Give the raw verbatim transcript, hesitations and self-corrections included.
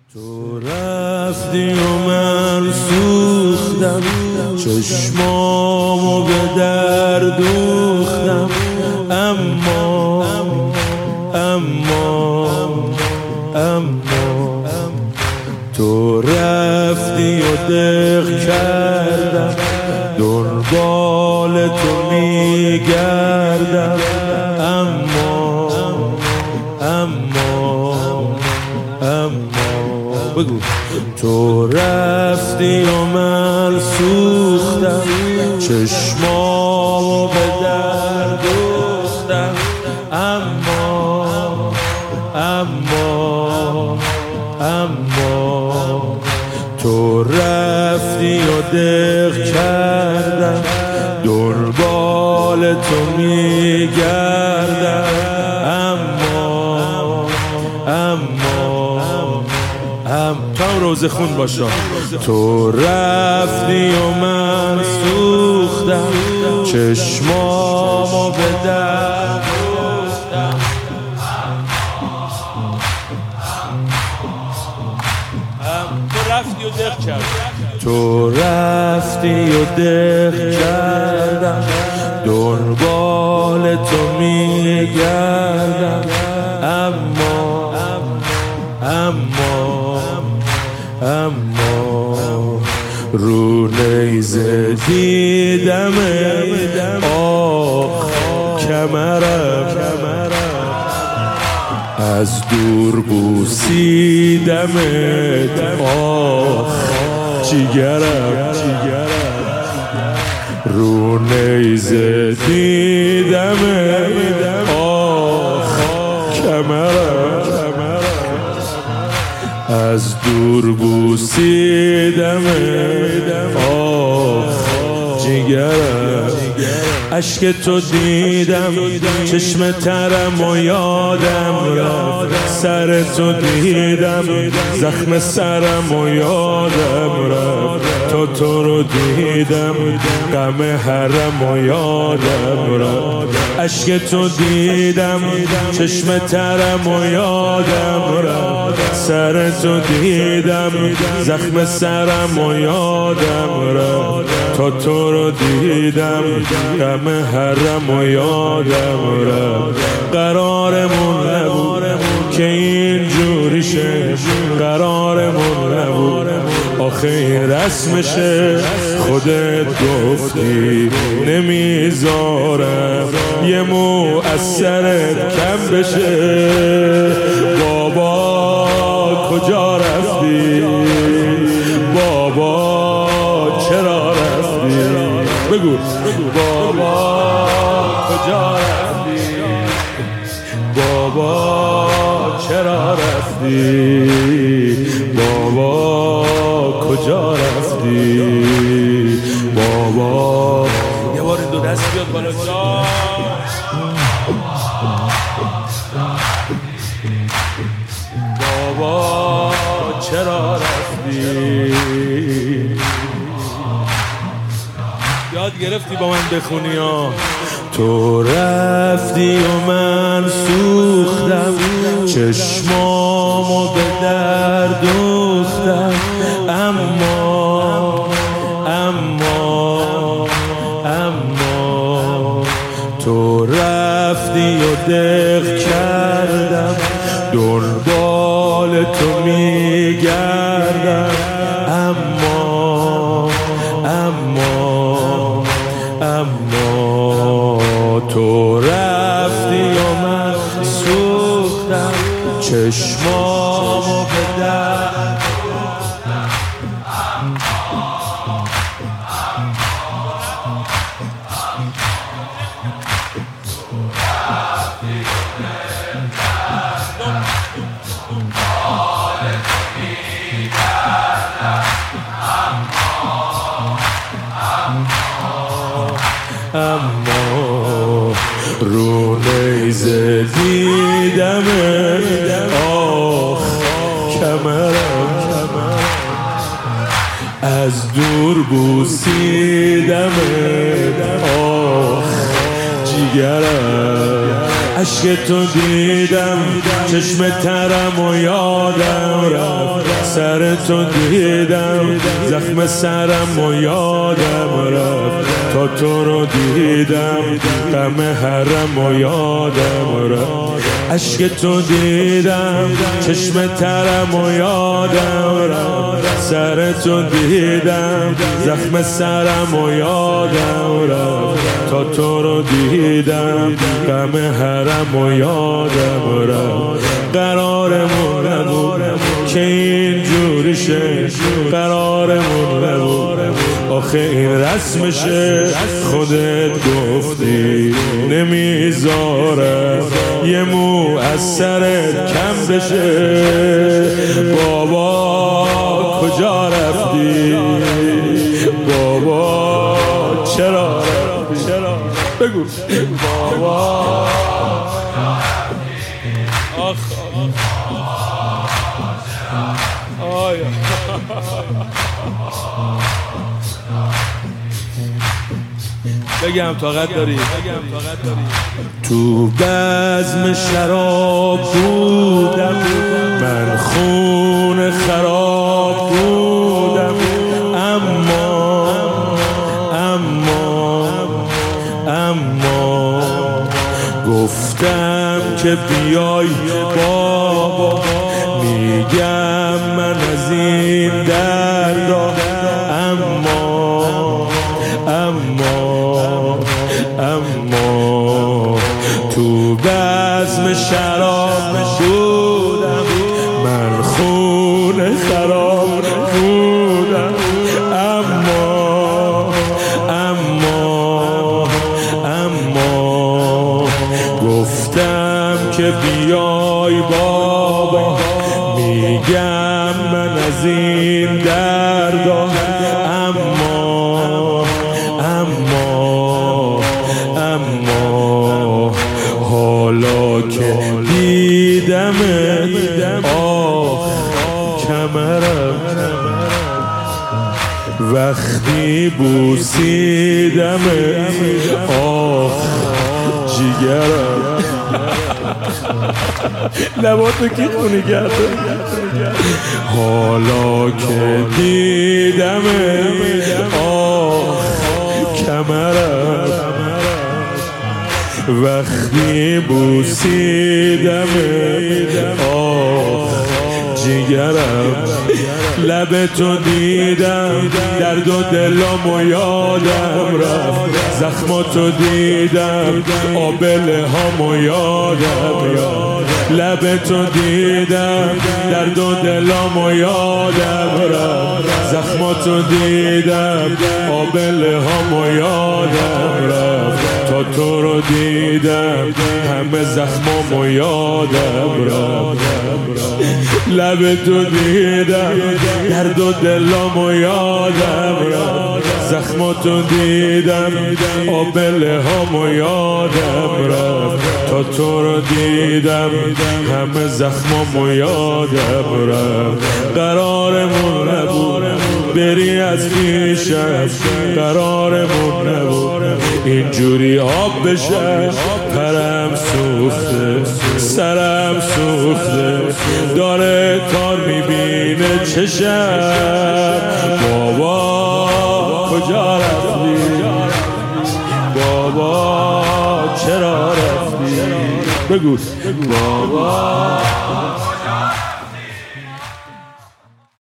تو رفتی و من سوختم، چشمامو به در دوختم، اما اما اما تو رفتی و دق کردم، دنبال تو میگردم، اما اما اما بگو تو رفتی و من سوختم، چشمامو به در دوختم، اما اما اما تو رفتی و دق کردم، دنبال تو میگردم، اما اما هم تو هم روزه خون باشا. تو رفتی و من سوختم، چشمامو به در دوختم، تو رفتی و دق کردم، تو رفتی و دق کردم، دنبال تو میگردم، اما اما اما رو نیزه دیدم آخ کمرم، از دور بوسیدم آخ جیگرم، رو نیزه دیدم آخ کمرم، از دور بوسیدم آخ جیگرم، اشک تو دیدم چشم ترم و یادم رفت، سر تو دیدم زخم سرم و یادم رفت، تو تو رو دیدم غم حرم و یادم رفت، اشک تو دیدم چشم ترم و یادم رفت، سر تو دیدم زخم سرم و یادم رفت، تو تو رو دیدم غم حرم و یادم رفت، قرارمون نبود که اینجوری شه، قرارمون نبود آخه رسمشه، خودت گفتی نمیذارم یه مو از سرت کم بشه، بابا کجا رفتی، بابا چرا رفتی، بگو بابا کجا رفتی، بابا چرا رفتی، بابا کجا رفتی، بابا یه بار این دو دست بیاد بالا جا، بابا چرا رفتی، یاد گرفتی با من بخونی ها. تو رفتی و من سوختم، چشمامو به در دوختم، اما اما اما تو رفتی و دق کردم، دنبال تو میگردم، اما اما اما تو رفتی و من سوختم، چشمامو به در اما رو نیزه دیدم آخ کمرم، از دور بوسیدم آخ جیگرم، اشک تو دیدم چشم ترم و یادم رفت، سرتو دیدم، زخم سرم و یادم رفت تا تو رو دیدم، غم حرم و یادم رفت. عشق تو دیدم، چشم ترم و یادم رفت. سرتو دیدم، زخم سرم و یادم رفت تا تو رو دیدم، غم حرم و یادم رفت. قرارمون نبود که اینجوری شه، قرارمون نبود آخه این رسمشه. خودت گفتی نمیذارم یه مو از سرت کم بشه. بابا کجا رفتی؟ بابا چرا رفتی؟ چرا؟ بگو بابا. آخ آیا بگم طاقت داری؟ تو بزم شراب بودم، من خون خراب بودم، اما اما اما گفتم که بیای بابا، میگم من از این دردا، اما اما اما تو بزم شراب بودم، من خون خراب بودم، اما اما اما گفتم که بیای بابا، میگم من از این دردا، اما اما اما حالا که دیدم آخ کمرم، وقتی بوسیدم آخ جیگرم. لباتو کی خونی کرده؟ حالا که دیدم آخ کمرم، وقتی بوسیدم آخ جیگرم. لب تو دیدم، درد و دلم و یادم رفت. زخماتو دیدم، آبله هم و یادم رفت. لب تو دیدم، درد و دلم و یادم رفت. زخماتو دیدم، آبله هم و یادم رفت تا تو رو دیدم، همه زخمام و یادم رفت. لب تو دیدم، درد و دلم و یادم رفت. زخماتو دیدم، آبله هم و یادم رفت تا تو رو دیدم، همه زخمام و یادم رفت. قرارمون نبود بری از پیشم، قرارمون نبود اینجوری آب بشه. پرم سوخته، سرم سوخته، داره تار میبینه چشم. بابا کجا رفتی؟ بابا چرا رفتی؟ بگو بابا.